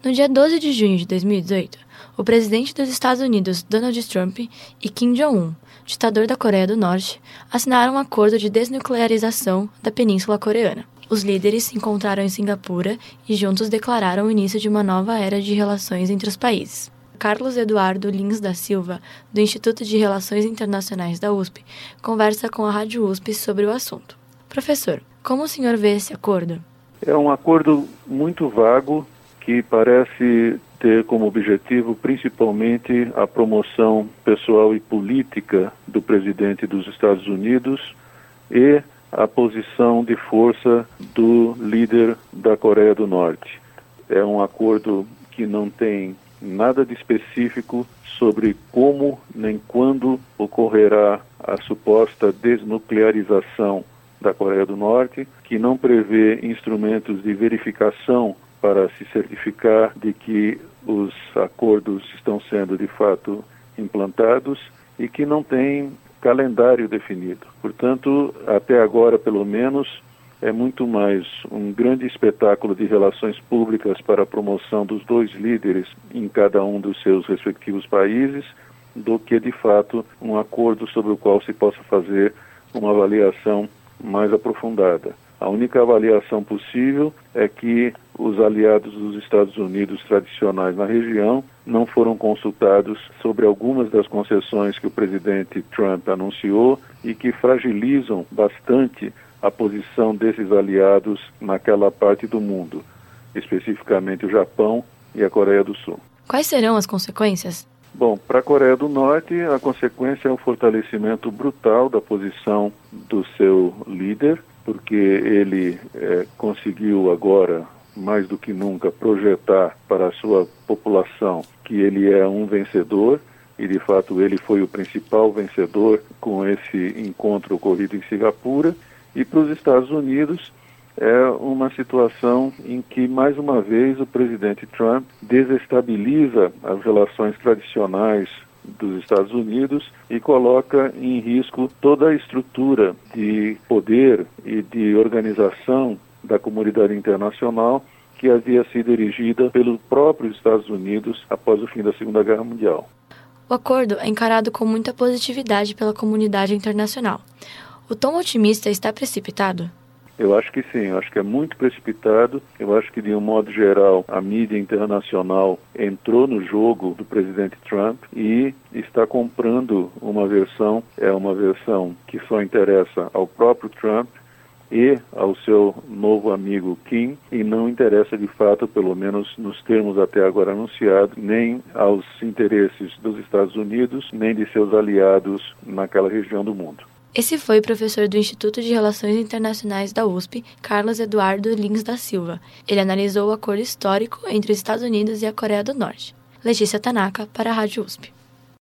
No dia 12 de junho de 2018, o presidente dos Estados Unidos, Donald Trump, e Kim Jong-un, ditador da Coreia do Norte, assinaram um acordo de desnuclearização da Península Coreana. Os líderes se encontraram em Singapura e juntos declararam o início de uma nova era de relações entre os países. Carlos Eduardo Lins da Silva, do Instituto de Relações Internacionais da USP, conversa com a Rádio USP sobre o assunto. Professor, como o senhor vê esse acordo? É um acordo muito vago que parece ter como objetivo principalmente a promoção pessoal e política do presidente dos Estados Unidos e a posição de força do líder da Coreia do Norte. É um acordo que não tem nada de específico sobre como nem quando ocorrerá a suposta desnuclearização da Coreia do Norte, que não prevê instrumentos de verificação para se certificar de que os acordos estão sendo de fato implantados e que não tem calendário definido. Portanto, até agora, pelo menos, é muito mais um grande espetáculo de relações públicas para a promoção dos dois líderes em cada um dos seus respectivos países, do que, de fato, um acordo sobre o qual se possa fazer uma avaliação mais aprofundada. A única avaliação possível é que os aliados dos Estados Unidos tradicionais na região não foram consultados sobre algumas das concessões que o presidente Trump anunciou e que fragilizam bastante a posição desses aliados naquela parte do mundo, especificamente o Japão e a Coreia do Sul. Quais serão as consequências? Bom, para a Coreia do Norte, a consequência é o fortalecimento brutal da posição do seu líder, porque ele conseguiu agora, mais do que nunca, projetar para a sua população que ele é um vencedor, e de fato ele foi o principal vencedor com esse encontro ocorrido em Singapura. E para os Estados Unidos é uma situação em que, mais uma vez, o presidente Trump desestabiliza as relações tradicionais dos Estados Unidos e coloca em risco toda a estrutura de poder e de organização da comunidade internacional que havia sido erigida pelos próprios Estados Unidos após o fim da Segunda Guerra Mundial. O acordo é encarado com muita positividade pela comunidade internacional. O tom otimista está precipitado? Eu acho que sim, eu acho que é muito precipitado. Eu acho que, de um modo geral, a mídia internacional entrou no jogo do presidente Trump e está comprando uma versão que só interessa ao próprio Trump e ao seu novo amigo Kim, e não interessa de fato, pelo menos nos termos até agora anunciados, nem aos interesses dos Estados Unidos, nem de seus aliados naquela região do mundo. Esse foi o professor do Instituto de Relações Internacionais da USP, Carlos Eduardo Lins da Silva. Ele analisou o acordo histórico entre os Estados Unidos e a Coreia do Norte. Letícia Tanaka, para a Rádio USP.